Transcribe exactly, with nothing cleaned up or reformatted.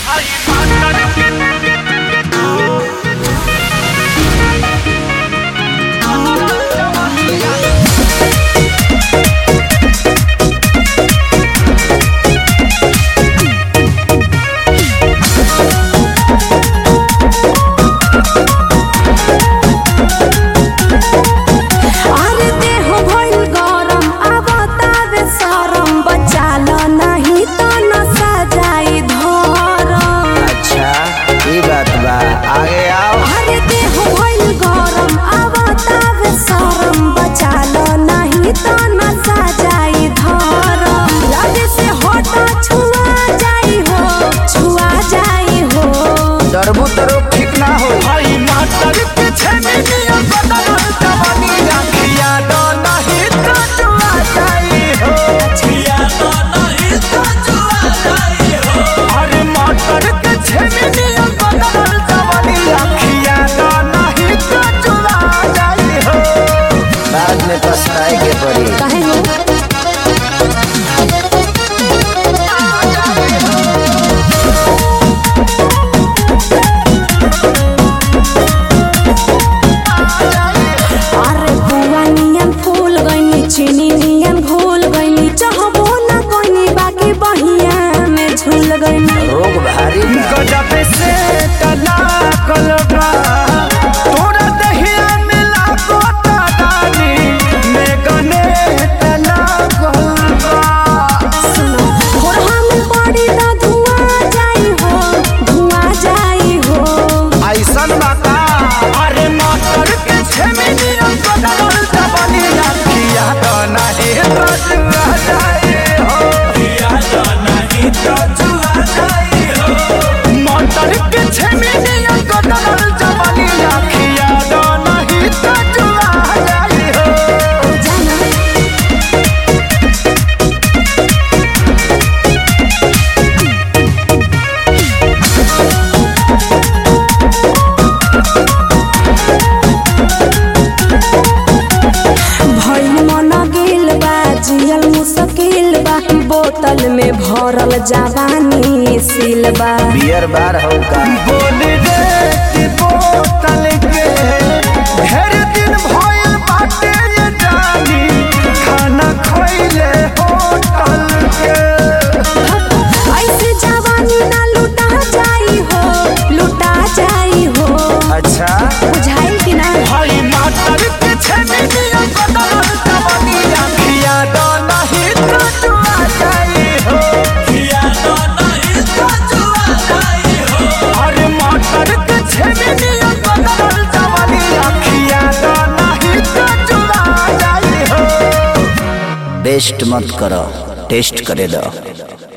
रोग भारी गजब से तना कलबा तोरा दहिया मिला कोता डाली में गने तना कलबा सुनो और हम पड़ी ना धुआं जाई हो धुआं जाई हो ऐसन बाका अरे मास्टर के छेमिनिया बदल जवानी किया तो नहीं तो जुआ जाए हो किया तो नहीं तो जुआ जाए हो मास्टर के छेमिनिया बदल जवानी किया तो नहीं तो जुआ जाए हो जाना भइल मन गेल बा जियल मुश्किल बा बोतल में भरल जवानी सिलबा बियर बार हो का बोल रे कि बोतल के ढेर दिन भइल बाटे ये जानी खाना खइले होटल के ऐसे जवानी ना लुटा जाई हो लुटा जाई हो अच्छा बुझाइल कि ना भाई मास्टर के छेमिनिया बदल जवानी किया तो नहीं तो जुआ जाई हो किया तो नहीं तो जुआ जाई हो अरे मास्टर के छेमिनिया बदल जवानी किया तो नहीं तो जुआ जाई हो बेस्ट मत करो टेस्ट करे दो।